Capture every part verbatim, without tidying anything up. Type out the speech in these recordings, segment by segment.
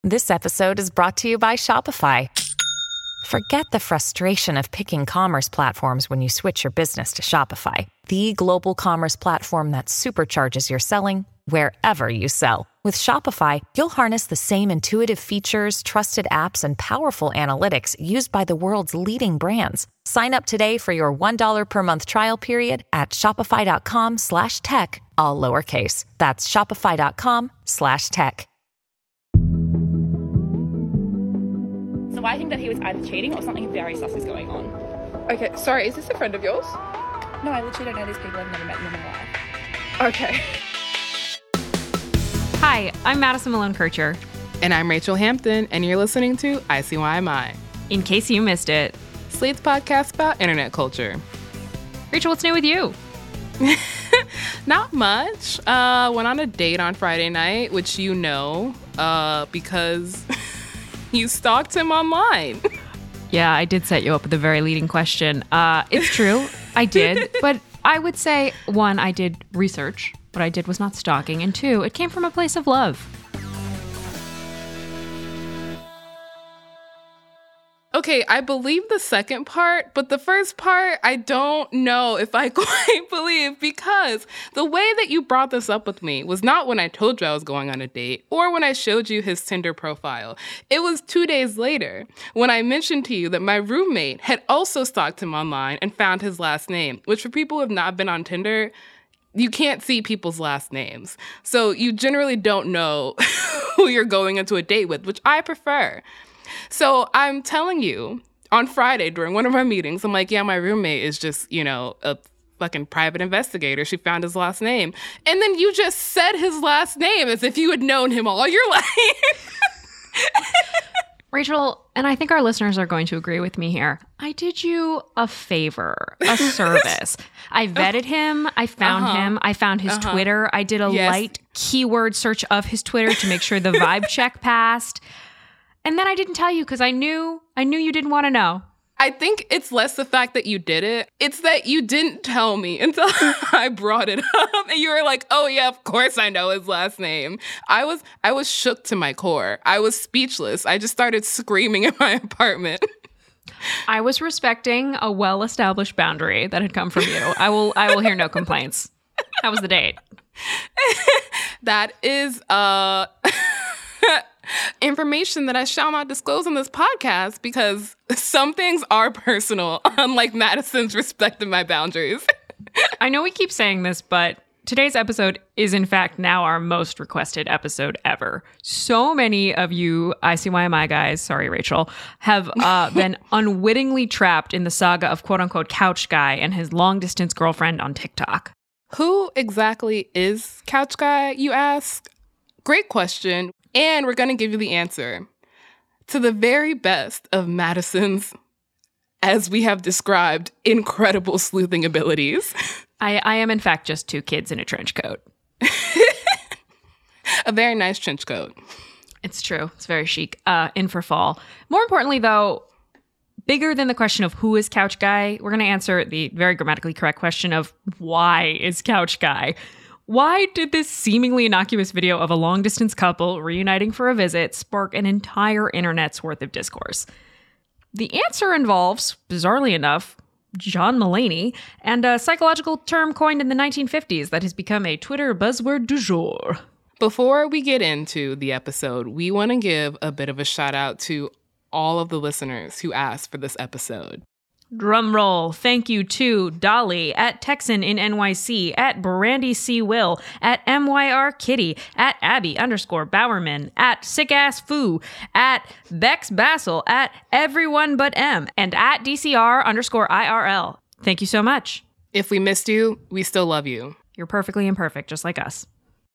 This episode is brought to you by Shopify. Forget the frustration of picking commerce platforms when you switch your business to Shopify, the global commerce platform that supercharges your selling wherever you sell. With Shopify, you'll harness the same intuitive features, trusted apps, and powerful analytics used by the world's leading brands. Sign up today for your one dollar per month trial period at shopify.com slash tech, all lowercase. That's shopify.com slash tech. So I think that he was either cheating or something very sus is going on. Okay, sorry, is this a friend of yours? No, I literally don't know these people. I've never met them in my life. Okay. Hi, I'm Madison Malone Kircher. And I'm Rachel Hampton, and you're listening to I C Y M I. In case you missed it, Slate's podcast about internet culture. Rachel, what's new with you? Not much. Uh, went on a date on Friday night, which you know, uh, because you stalked him online. Yeah, I did set you up with a very leading question. Uh, it's true, I did, but I would say, one, I did research. What I did was not stalking, and two, it came from a place of love. Okay, I believe the second part, but the first part, I don't know if I quite believe, because the way that you brought this up with me was not when I told you I was going on a date or when I showed you his Tinder profile. It was two days later when I mentioned to you that my roommate had also stalked him online and found his last name, which for people who have not been on Tinder, you can't see people's last names. So you generally don't know who you're going into a date with, which I prefer. So I'm telling you, on Friday during one of our meetings, I'm like, yeah, my roommate is just, you know, a fucking private investigator. She found his last name. And then you just said his last name as if you had known him all your life. Rachel, and I think our listeners are going to agree with me here. I did you a favor, a service. I vetted him. I found uh-huh. him. I found his uh-huh. Twitter. I did a yes. light keyword search of his Twitter to make sure the vibe check passed. And then I didn't tell you because I knew I knew you didn't want to know. I think it's less the fact that you did it. It's that you didn't tell me until I brought it up. And you were like, oh, yeah, of course I know his last name. I was I was shook to my core. I was speechless. I just started screaming in my apartment. I was respecting a well-established boundary that had come from you. I will I will hear no complaints. How was the date? That is... uh. information that I shall not disclose on this podcast because some things are personal, unlike Madison's respecting my boundaries. I know we keep saying this, but today's episode is in fact now our most requested episode ever. So many of you I C Y M I guys, sorry Rachel, have uh, been unwittingly trapped in the saga of quote-unquote Couch Guy and his long-distance girlfriend on TikTok. Who exactly is Couch Guy, you ask? Great question. And we're going to give you the answer to the very best of Madison's, as we have described, incredible sleuthing abilities. I, I am, in fact, just two kids in a trench coat. A very nice trench coat. It's true. It's very chic. Uh, in for fall. More importantly, though, bigger than the question of who is Couch Guy, we're going to answer the very grammatically correct question of why is Couch Guy? Why did this seemingly innocuous video of a long-distance couple reuniting for a visit spark an entire internet's worth of discourse? The answer involves, bizarrely enough, John Mulaney and a psychological term coined in the nineteen fifties that has become a Twitter buzzword du jour. Before we get into the episode, we want to give a bit of a shout out to all of the listeners who asked for this episode. Drum roll. Thank you to Dolly, at Texan in N Y C, at Brandy C. Will, at M Y R Kitty, at Abby underscore Bowerman, at Sickass Foo, at Bex Bassel, at Everyone But M, and at D C R underscore I R L. Thank you so much. If we missed you, we still love you. You're perfectly imperfect, just like us.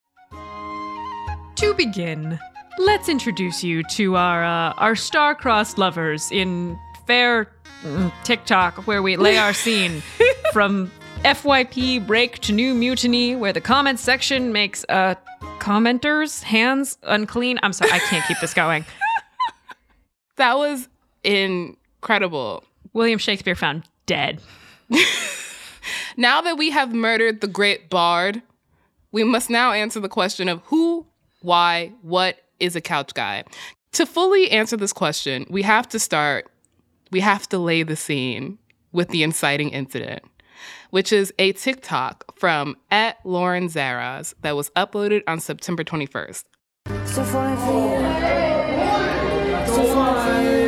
To begin, let's introduce you to our uh, our star-crossed lovers in fair TikTok, where we lay our scene from F Y P break to new mutiny, where the comments section makes uh commenters' hands unclean. I'm sorry, I can't keep this going. That was incredible. William Shakespeare found dead. Now that we have murdered the great bard, we must now answer the question of who, why, what is a couch guy? To fully answer this question, we have to start, we have to lay the scene with the inciting incident, which is a TikTok from at Lauren Zaraz that was uploaded on September twenty-first. So fine for you. So fine.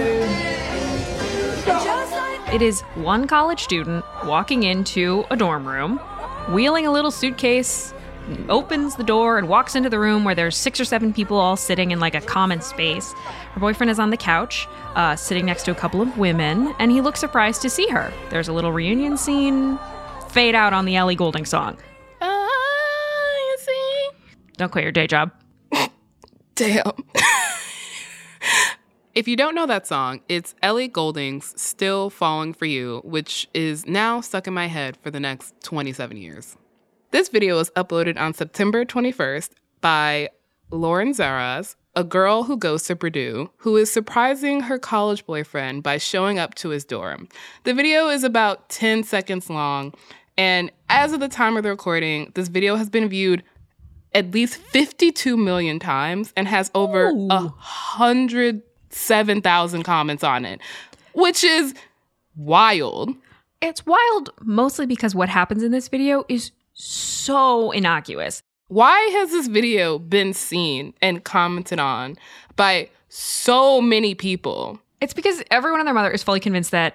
It is one college student walking into a dorm room, wheeling a little suitcase, opens the door and walks into the room where there's six or seven people all sitting in like a common space. Her boyfriend is on the couch, uh, sitting next to a couple of women, and he looks surprised to see her. There's a little reunion scene, fade out on the Ellie Goulding song. Ah, you see? Don't quit your day job. Damn. If you don't know that song, it's Ellie Goulding's Still Falling For You, which is now stuck in my head for the next twenty-seven years. This video was uploaded on September twenty-first by Lauren Zaraz, a girl who goes to Purdue, who is surprising her college boyfriend by showing up to his dorm. The video is about ten seconds long, and as of the time of the recording, this video has been viewed at least fifty-two million times and has over a one hundred seven thousand comments on it, which is wild. It's wild mostly because what happens in this video is so innocuous. Why has this video been seen and commented on by so many people? It's because everyone and their mother is fully convinced that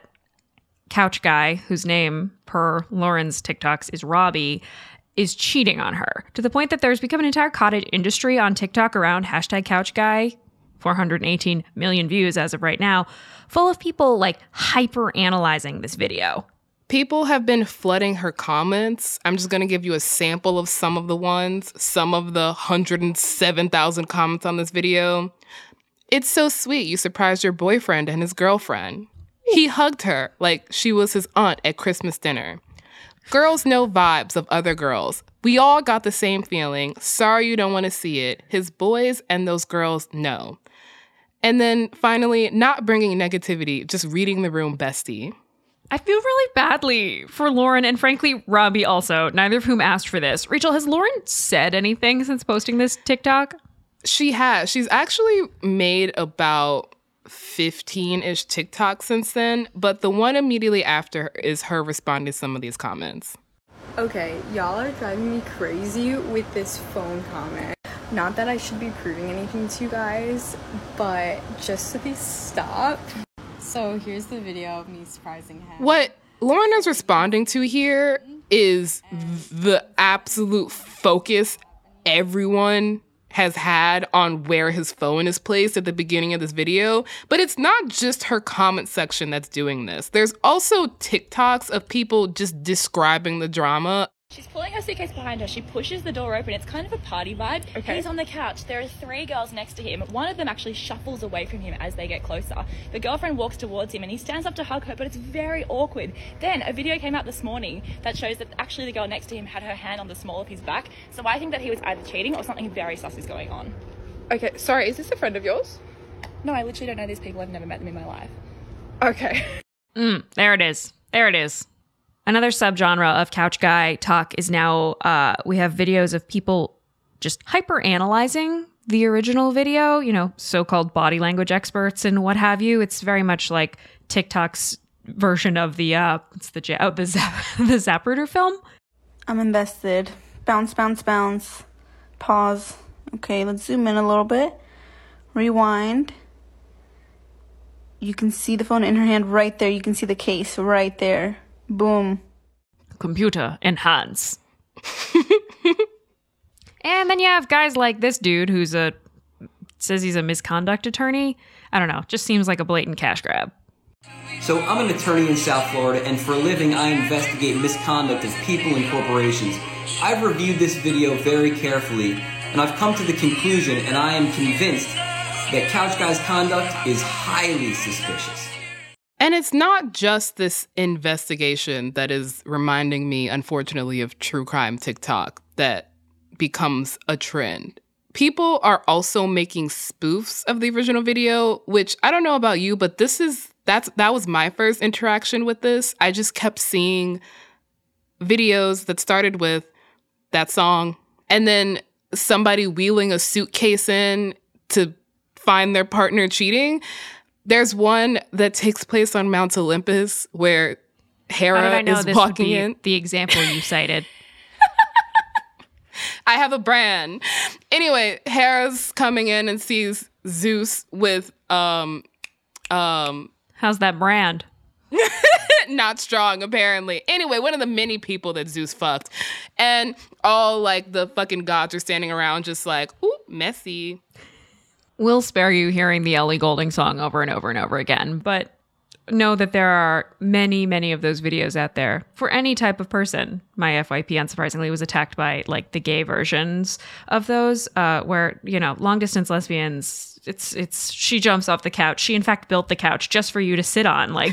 couch guy, whose name per Lauren's TikToks is Robbie, is cheating on her, to the point that there's become an entire cottage industry on TikTok around hashtag couch guy, four hundred eighteen million views as of right now, full of people like hyper analyzing this video. People have been flooding her comments. I'm just going to give you a sample of some of the ones, some of the one hundred seven thousand comments on this video. It's so sweet. You surprised your boyfriend and his girlfriend. He hugged her like she was his aunt at Christmas dinner. Girls know vibes of other girls. We all got the same feeling. Sorry you don't want to see it. His boys and those girls know. And then finally, not bringing negativity, just reading the room bestie. I feel really badly for Lauren and frankly, Robbie also, neither of whom asked for this. Rachel, has Lauren said anything since posting this TikTok? She has. She's actually made about fifteen-ish TikToks since then, but the one immediately after is her responding to some of these comments. Okay, y'all are driving me crazy with this phone comment. Not that I should be proving anything to you guys, but just so please stop. So here's the video of me surprising him. What Lauren is responding to here is the absolute focus everyone has had on where his phone is placed at the beginning of this video. But it's not just her comment section that's doing this. There's also TikToks of people just describing the drama. She's pulling her suitcase behind her. She pushes the door open. It's kind of a party vibe. Okay. He's on the couch. There are three girls next to him. One of them actually shuffles away from him as they get closer. The girlfriend walks towards him and he stands up to hug her, but it's very awkward. Then a video came out this morning that shows that actually the girl next to him had her hand on the small of his back. So I think that he was either cheating or something very sus is going on. Okay, sorry, is this a friend of yours? No, I literally don't know these people. I've never met them in my life. Okay. Mm, there it is. There it is. Another subgenre of couch guy talk is now, uh, we have videos of people just hyper analyzing the original video, you know, so-called body language experts and what have you. It's very much like TikTok's version of the, uh, what's the, oh, the, Zap, the Zapruder film. I'm invested. Bounce, bounce, bounce. Pause. Okay, let's zoom in a little bit. Rewind. You can see the phone in her hand right there. You can see the case right there. Boom. Computer enhance. And then you have guys like this dude who's a, says he's a misconduct attorney. I don't know, just seems like a blatant cash grab. So I'm an attorney in South Florida, and for a living I investigate misconduct of people and corporations. I've reviewed this video very carefully, and I've come to the conclusion, and I am convinced, that Couch Guy's conduct is highly suspicious. And it's not just this investigation that is reminding me, unfortunately, of true crime TikTok that becomes a trend. People are also making spoofs of the original video, which I don't know about you, but this is that's that was my first interaction with this. I just kept seeing videos that started with that song and then somebody wheeling a suitcase in to find their partner cheating. There's one that takes place on Mount Olympus where Hera How did I know is this walking would be in. The example you cited. I have a brand. Anyway, Hera's coming in and sees Zeus with um um How's that brand? not strong, apparently. Anyway, one of the many people that Zeus fucked. And all, like, the fucking gods are standing around just like, ooh, messy. We'll spare you hearing the Ellie Goulding song over and over and over again, but know that there are many, many of those videos out there for any type of person. My F Y P, unsurprisingly, was attacked by, like, the gay versions of those, uh, where, you know, long-distance lesbians, it's, it's, she jumps off the couch. She, in fact, built the couch just for you to sit on, like...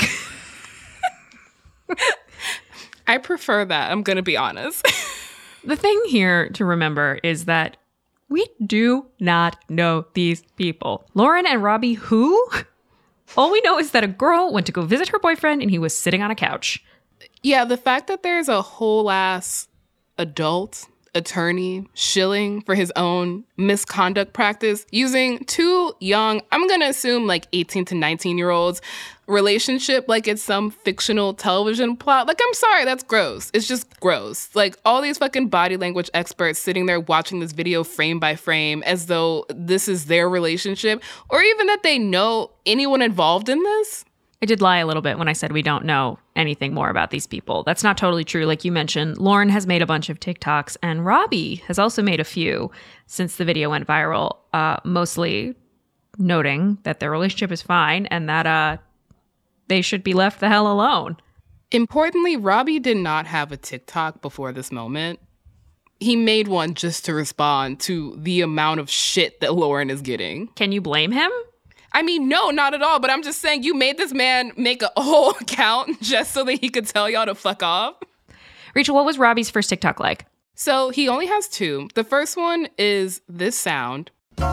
I prefer that, I'm gonna be honest. The thing here to remember is that we do not know these people. Lauren and Robbie, who? All we know is that a girl went to go visit her boyfriend and he was sitting on a couch. Yeah, the fact that there's a whole ass adult attorney shilling for his own misconduct practice using two young, I'm going to assume like eighteen to nineteen year olds relationship like it's some fictional television plot. Like, I'm sorry, that's gross. It's just gross. Like, all these fucking body language experts sitting there watching this video frame by frame as though this is their relationship, or even that they know anyone involved in this. I did lie a little bit when I said we don't know anything more about these people. That's not totally true. Like you mentioned, Lauren has made a bunch of TikToks, and Robbie has also made a few since the video went viral, uh, mostly noting that their relationship is fine and that uh, they should be left the hell alone. Importantly, Robbie did not have a TikTok before this moment. He made one just to respond to the amount of shit that Lauren is getting. Can you blame him? I mean, no, not at all. But I'm just saying, you made this man make a whole account just so that he could tell y'all to fuck off. Rachel, what was Robbie's first TikTok like? So he only has two. The first one is this sound.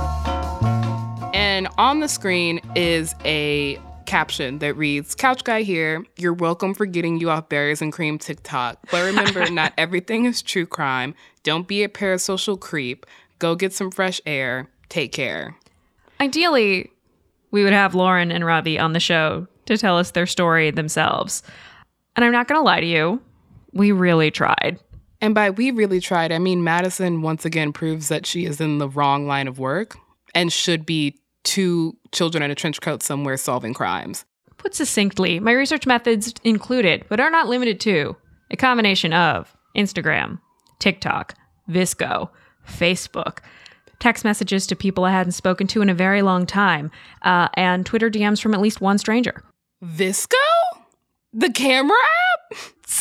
And on the screen is a caption that reads, "Couch guy here. You're welcome for getting you off berries and cream TikTok. But remember, not everything is true crime. Don't be a parasocial creep. Go get some fresh air. Take care." Ideally, we would have Lauren and Robbie on the show to tell us their story themselves. And I'm not going to lie to you. We really tried. And by we really tried, I mean Madison once again proves that she is in the wrong line of work and should be two children in a trench coat somewhere solving crimes. Put succinctly, my research methods included, but are not limited to, a combination of Instagram, TikTok, Visco, Facebook, text messages to people I hadn't spoken to in a very long time, uh, and Twitter D Ms from at least one stranger. Visco? The camera app?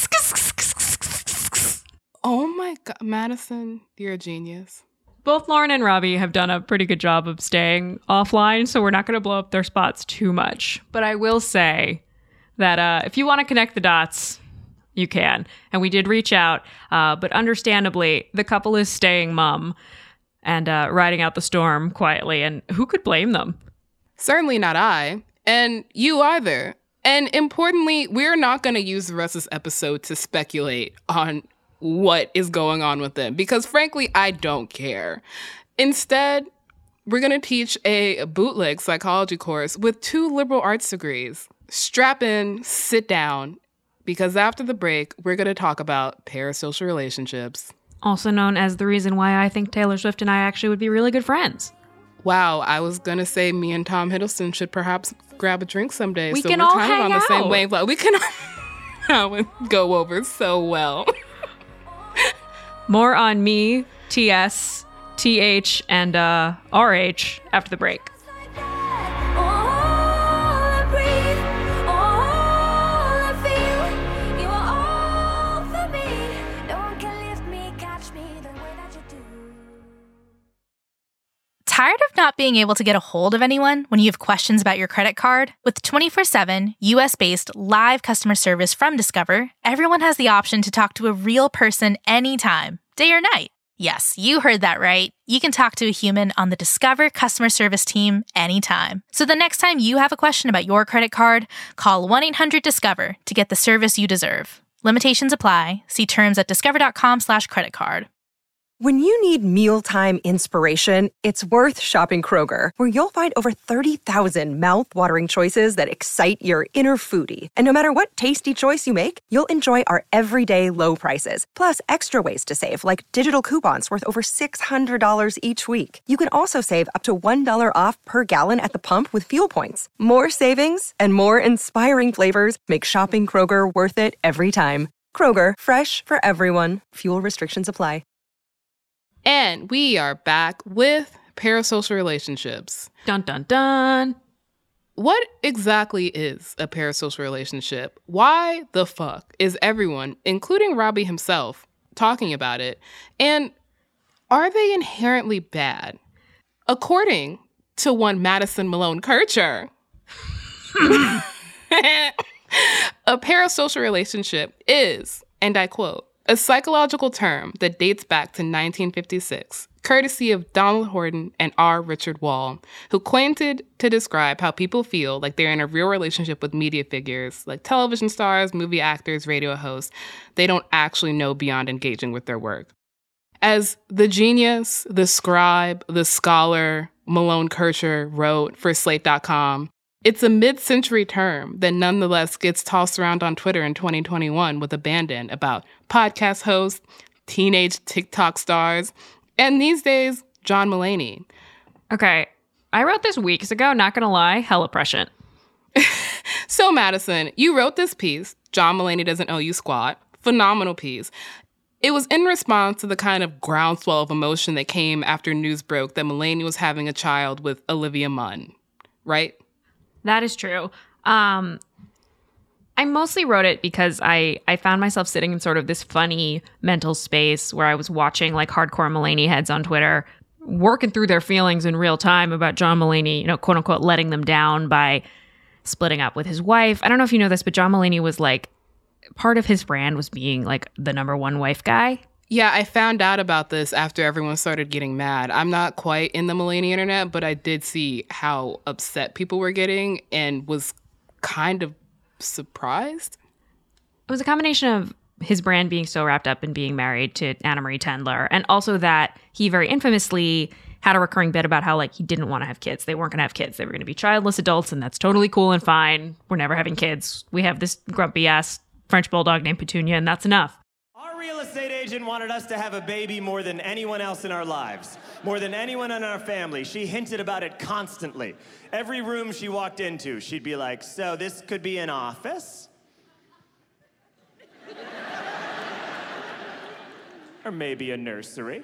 Oh my God, Madison, you're a genius. Both Lauren and Robbie have done a pretty good job of staying offline, so we're not going to blow up their spots too much. But I will say that uh, if you want to connect the dots, you can. And we did reach out, uh, but understandably, the couple is staying mum and uh, riding out the storm quietly, and who could blame them? Certainly not I, and you either. And importantly, we're not going to use the rest of this episode to speculate on what is going on with them, because frankly, I don't care. Instead, we're going to teach a bootleg psychology course with two liberal arts degrees. Strap in, sit down, because after the break, we're going to talk about parasocial relationships. Also known as the reason why I think Taylor Swift and I actually would be really good friends. Wow, I was going to say me and Tom Hiddleston should perhaps grab a drink someday. We so can we're all kind hang of on the out. same wavelength. We can all go over so well. More on me, T S, T H, and uh, R H after the break. Tired of not being able to get a hold of anyone when you have questions about your credit card? With twenty-four seven U S-based live customer service from Discover, everyone has the option to talk to a real person anytime, day or night. Yes, you heard that right. You can talk to a human on the Discover customer service team anytime. So the next time you have a question about your credit card, call one eight hundred discover to get the service you deserve. Limitations apply. See terms at discover.com slash credit card. When you need mealtime inspiration, it's worth shopping Kroger, where you'll find over thirty thousand mouth-watering choices that excite your inner foodie. And no matter what tasty choice you make, you'll enjoy our everyday low prices, plus extra ways to save, like digital coupons worth over six hundred dollars each week. You can also save up to one dollar off per gallon at the pump with fuel points. More savings and more inspiring flavors make shopping Kroger worth it every time. Kroger, fresh for everyone. Fuel restrictions apply. And we are back with parasocial relationships. Dun, dun, dun. What exactly is a parasocial relationship? Why the fuck is everyone, including Robbie himself, talking about it? And are they inherently bad? According to one Madison Malone Kircher, a parasocial relationship is, and I quote, a psychological term that dates back to nineteen fifty-six, courtesy of Donald Horton and R. Richard Wall, who coined it to describe how people feel like they're in a real relationship with media figures, like television stars, movie actors, radio hosts. They don't actually know beyond engaging with their work. As the genius, the scribe, the scholar, Malone Kircher wrote for Slate dot com, it's a mid-century term that nonetheless gets tossed around on Twitter in twenty twenty-one with abandon about podcast hosts, teenage TikTok stars, and these days, John Mulaney. Okay, I wrote this weeks ago, not gonna lie, hella prescient. So, Madison, you wrote this piece, John Mulaney Doesn't Owe You Squat. Phenomenal piece. It was in response to the kind of groundswell of emotion that came after news broke that Mulaney was having a child with Olivia Munn, right? That is true. Um, I mostly wrote it because I, I found myself sitting in sort of this funny mental space where I was watching like hardcore Mulaney heads on Twitter working through their feelings in real time about John Mulaney, you know, quote unquote, letting them down by splitting up with his wife. I don't know if you know this, but John Mulaney was like, part of his brand was being like the number one wife guy. Yeah, I found out about this after everyone started getting mad. I'm not quite in the Mulaney internet, but I did see how upset people were getting and was kind of surprised. It was a combination of his brand being so wrapped up in being married to Anna Marie Tendler, and also that he very infamously had a recurring bit about how like he didn't want to have kids. They weren't going to have kids. They were going to be childless adults, and that's totally cool and fine. We're never having kids. We have this grumpy ass French bulldog named Petunia, and that's enough. Our real estate agent wanted us to have a baby more than anyone else in our lives, more than anyone in our family. She hinted about it constantly. Every room she walked into, she'd be like, so this could be an office? Or maybe a nursery?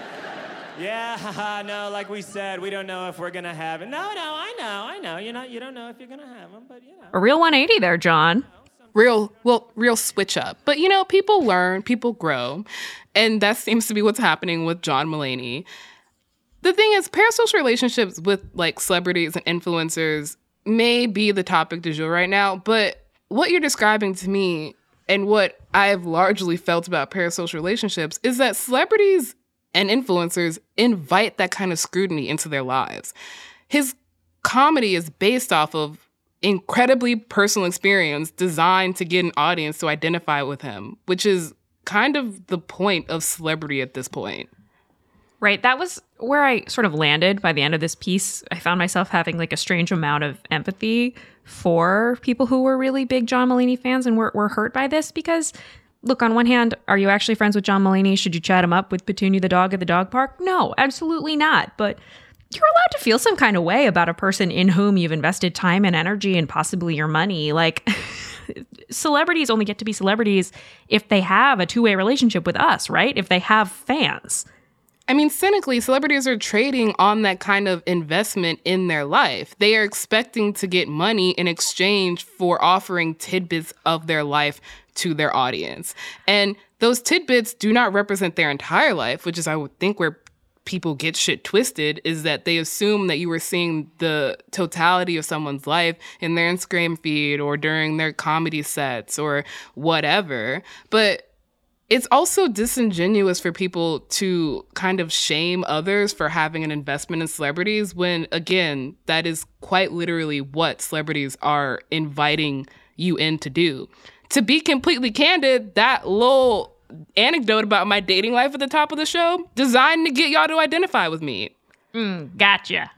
Yeah, haha, no, like we said, we don't know if we're gonna have it. No, no, I know, I know. You're not, you don't know if you're gonna have them, but you know. A real one eighty there, John. Real, well, real switch up. But, you know, people learn, people grow. And that seems to be what's happening with John Mulaney. The thing is, parasocial relationships with, like, celebrities and influencers may be the topic du jour right now. But what you're describing to me and what I've largely felt about parasocial relationships is that celebrities and influencers invite that kind of scrutiny into their lives. His comedy is based off of incredibly personal experience designed to get an audience to identify with him, which is kind of the point of celebrity at this point. Right. That was where I sort of landed by the end of this piece. I found myself having like a strange amount of empathy for people who were really big John Mulaney fans and were, were hurt by this because, look, on one hand, are you actually friends with John Mulaney? Should you chat him up with Petunia the dog at the dog park? No, absolutely not. But you're allowed to feel some kind of way about a person in whom you've invested time and energy and possibly your money. Like, celebrities only get to be celebrities if they have a two-way relationship with us, right? If they have fans. I mean, cynically, celebrities are trading on that kind of investment in their life. They are expecting to get money in exchange for offering tidbits of their life to their audience. And those tidbits do not represent their entire life, which is, I would think, where people get shit twisted, is that they assume that you were seeing the totality of someone's life in their Instagram feed or during their comedy sets or whatever. But it's also disingenuous for people to kind of shame others for having an investment in celebrities when, again, that is quite literally what celebrities are inviting you in to do. To be completely candid, that little anecdote about my dating life at the top of the show, designed to get y'all to identify with me. Mm, gotcha.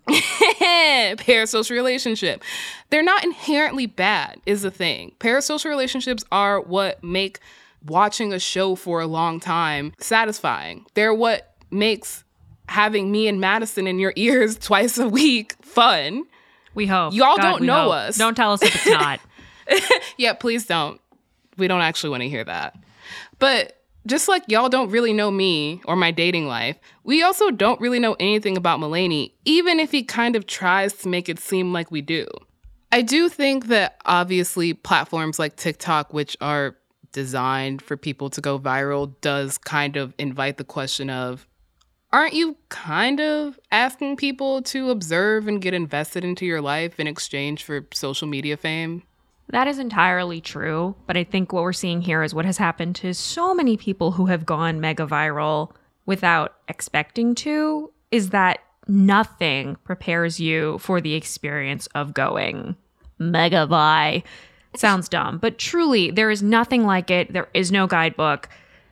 Parasocial relationship. They're not inherently bad, is the thing. Parasocial relationships are what make watching a show for a long time satisfying. They're what makes having me and Madison in your ears twice a week fun. We hope. Y'all God, don't know hope. us. Don't tell us if it's not. Yeah, please don't. We don't actually want to hear that. But just like y'all don't really know me or my dating life, we also don't really know anything about Mulaney, even if he kind of tries to make it seem like we do. I do think that obviously platforms like TikTok, which are designed for people to go viral, does kind of invite the question of, aren't you kind of asking people to observe and get invested into your life in exchange for social media fame? That is entirely true, but I think what we're seeing here is what has happened to so many people who have gone mega viral without expecting to, is that nothing prepares you for the experience of going mega vi. Sounds dumb, but truly, there is nothing like it. There is no guidebook.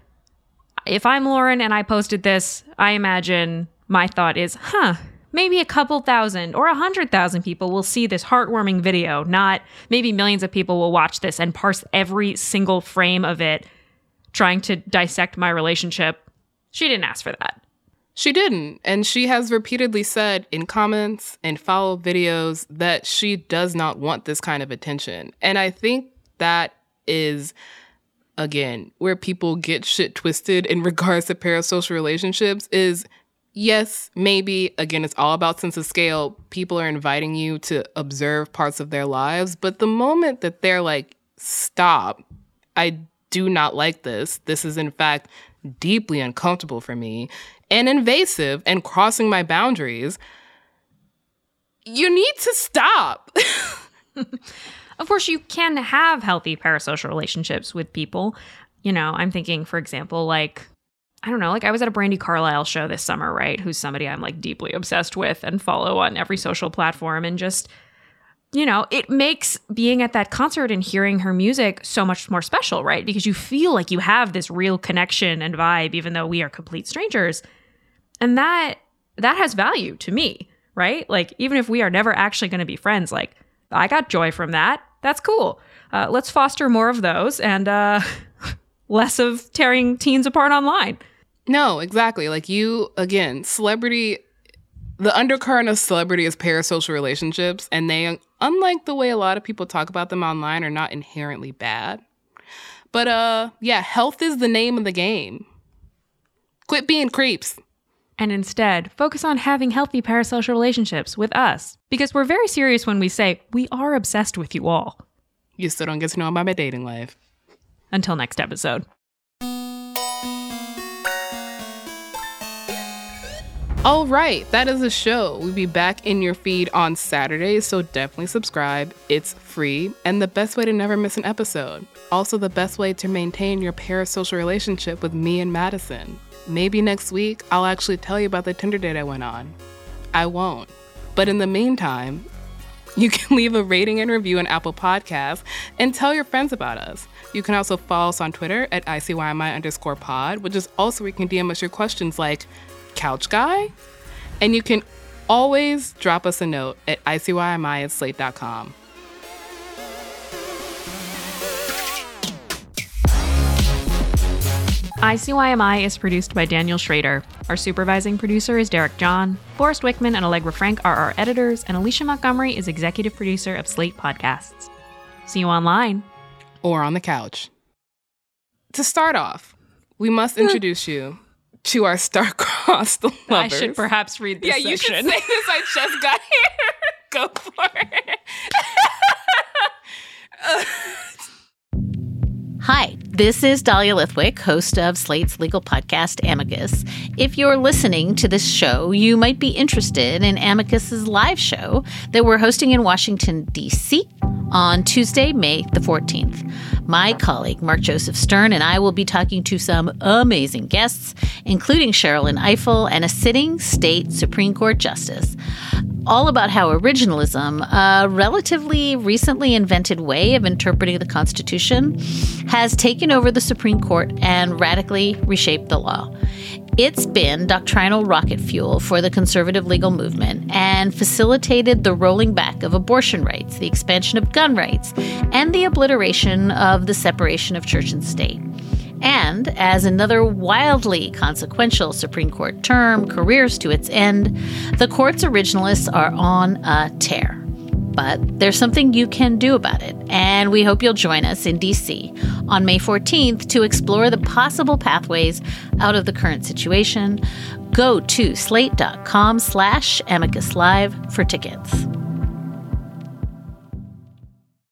If I'm Lauren and I posted this, I imagine my thought is, huh, maybe a couple thousand or a hundred thousand people will see this heartwarming video, not maybe millions of people will watch this and parse every single frame of it, trying to dissect my relationship. She didn't ask for that. She didn't. And she has repeatedly said in comments and follow-up videos that she does not want this kind of attention. And I think that is, again, where people get shit twisted in regards to parasocial relationships is, yes, maybe, again, it's all about sense of scale. People are inviting you to observe parts of their lives. But the moment that they're like, stop, I do not like this. This is, in fact, deeply uncomfortable for me and invasive and crossing my boundaries. You need to stop. Of course, you can have healthy parasocial relationships with people. You know, I'm thinking, for example, like, I don't know, like I was at a Brandi Carlile show this summer, right? Who's somebody I'm like deeply obsessed with and follow on every social platform. And just, you know, it makes being at that concert and hearing her music so much more special, right? Because you feel like you have this real connection and vibe, even though we are complete strangers. And that that has value to me, right? Like, even if we are never actually going to be friends, like, I got joy from that. That's cool. Uh, let's foster more of those and uh, less of tearing teens apart online. No, exactly. Like you, again, celebrity, the undercurrent of celebrity is parasocial relationships, and they, unlike the way a lot of people talk about them online, are not inherently bad. But uh, yeah, health is the name of the game. Quit being creeps. And instead, focus on having healthy parasocial relationships with us. Because we're very serious when we say, we are obsessed with you all. You still don't get to know about my dating life. Until next episode. All right, that is the show. We'll be back in your feed on Saturday, so definitely subscribe. It's free and the best way to never miss an episode. Also the best way to maintain your parasocial relationship with me and Madison. Maybe next week, I'll actually tell you about the Tinder date I went on. I won't. But in the meantime, you can leave a rating and review on Apple Podcasts and tell your friends about us. You can also follow us on Twitter at I C Y M I underscore pod, which is also where you can D M us your questions like, couch guy? And you can always drop us a note at I C Y M I at slate dot com. I C Y M I is produced by Daniel Schrader. Our supervising producer is Derek John. Forrest Wickman and Allegra Frank are our editors, and Alicia Montgomery is executive producer of Slate Podcasts. See you online. Or on the couch. To start off, we must introduce you to our star-crossed lovers. I should perhaps read this yeah, section. You should say this. I just got here. Go for it. uh, Hi, this is Dahlia Lithwick, host of Slate's legal podcast, Amicus. If you're listening to this show, you might be interested in Amicus's live show that we're hosting in Washington, D C on Tuesday, May the fourteenth. My colleague, Mark Joseph Stern, and I will be talking to some amazing guests, including Sherrilyn Ifill and a sitting state Supreme Court justice. all about how originalism, a relatively recently invented way of interpreting the Constitution, has taken over the Supreme Court and radically reshaped the law. It's been doctrinal rocket fuel for the conservative legal movement and facilitated the rolling back of abortion rights, the expansion of gun rights, and the obliteration of the separation of church and state. And as another wildly consequential Supreme Court term careers to its end, the court's originalists are on a tear. But there's something you can do about it, and we hope you'll join us in D C on May fourteenth to explore the possible pathways out of the current situation. Go to slate.com slash amicus live for tickets.